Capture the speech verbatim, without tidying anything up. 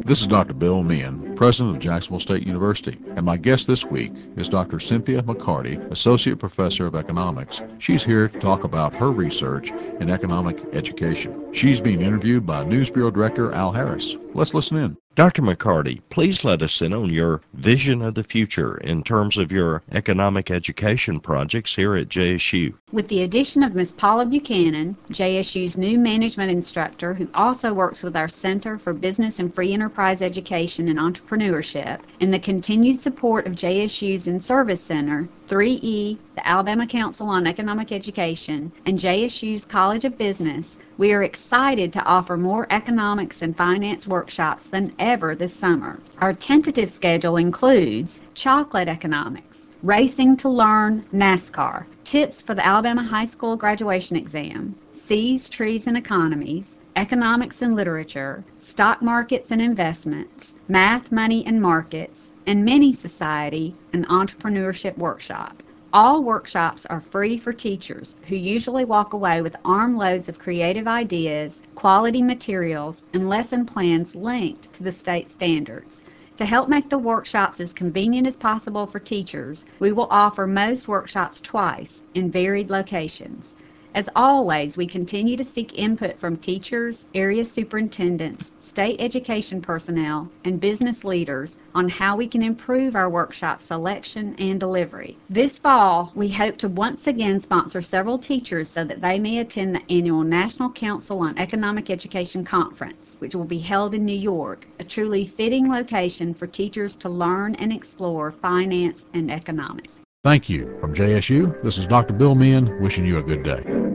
This is Doctor Bill Meehan, President of Jacksonville State University, and my guest this week is Doctor Cynthia McCarty, Associate Professor of Economics. She's here to talk about her research in economic education. She's being interviewed by News Bureau Director Al Harris. Let's listen in. Doctor McCarty, please let us in on your vision of the future in terms of your economic education projects here at J S U. With the addition of Miz Paula Buchanan, J S U's new management instructor who also works with our Center for Business and Free Enterprise Education and Entrepreneurship, and the continued support of J S U's In-Service Center, three E, the Alabama Council on Economic Education, and J S U's College of Business, we are excited to offer more economics and finance workshops than ever this summer. Our tentative schedule includes chocolate economics, racing to learn NASCAR, tips for the Alabama High School graduation exam, seas, trees, and economies, economics and literature, stock markets and investments, math, money, and markets, and mini society and entrepreneurship workshop. All workshops are free for teachers who usually walk away with armloads of creative ideas, quality materials, and lesson plans linked to the state standards. To help make the workshops as convenient as possible for teachers, we will offer most workshops twice in varied locations. As always, we continue to seek input from teachers, area superintendents, state education personnel, and business leaders on how we can improve our workshop selection and delivery. This fall, we hope to once again sponsor several teachers so that they may attend the annual National Council on Economic Education Conference, which will be held in New York, a truly fitting location for teachers to learn and explore finance and economics. Thank you. From J S U, this is Doctor Bill Meehan wishing you a good day.